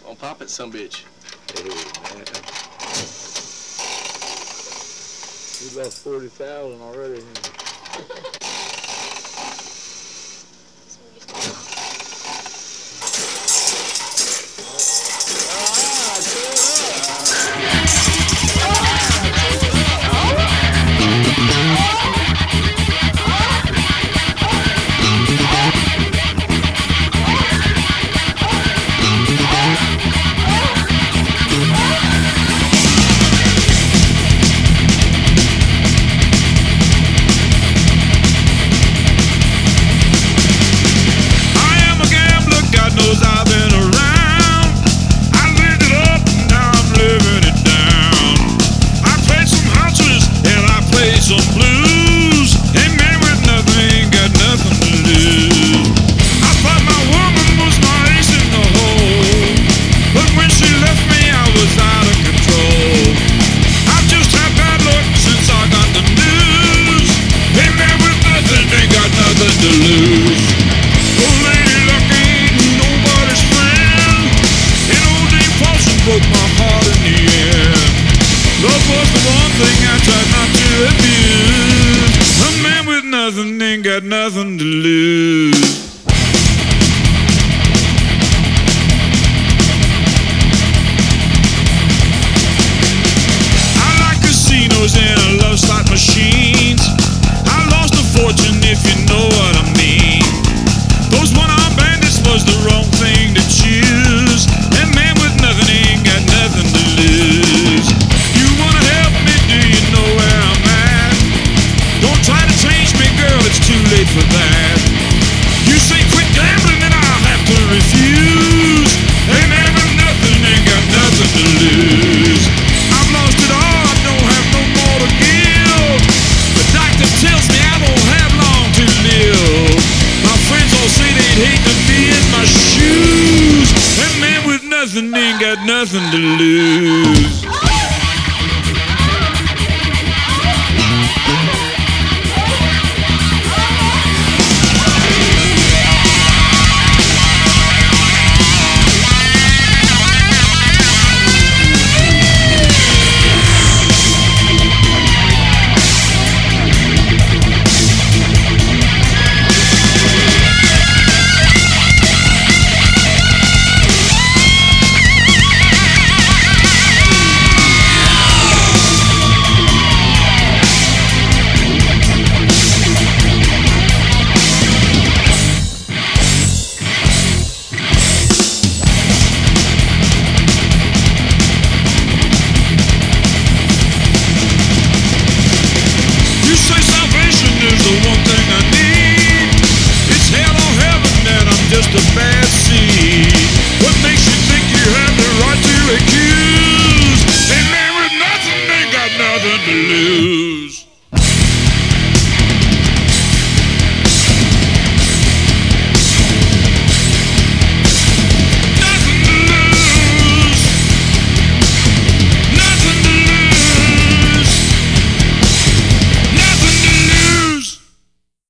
On pop it, some bitch. Hey, man. We lost 40,000 already. I've been around. I lived it up and now I'm living it down. I played some houses and I played some blues. A man with nothing ain't got nothing to lose. I thought my woman was my ace in the hole, but when she left me I was out of control. I've just had bad luck since I got the news. A man with nothing ain't got nothing to lose. Oh, Lady Luck ain't nobody's friend. An old Dame Paulson broke my heart in the end. Love was the one thing I tried not to abuse. A man with nothing ain't got nothing to lose. I like casinos and love slot machines. I lost a fortune if you know what I mean. Those one-armed bandits was the wrong thing to choose. A man with nothing ain't got nothing to lose. You wanna help me? Do you know where I'm at? Don't try to change me, girl, it's too late for that. You say quit gambling and I'll have to refuse. A man with nothing ain't got nothing to lose. I've lost it all, I don't have no more to give. The doctor tells me I don't have long to live. My friends all say they'd hate to be in my shoes. That man with nothing ain't got nothing to lose.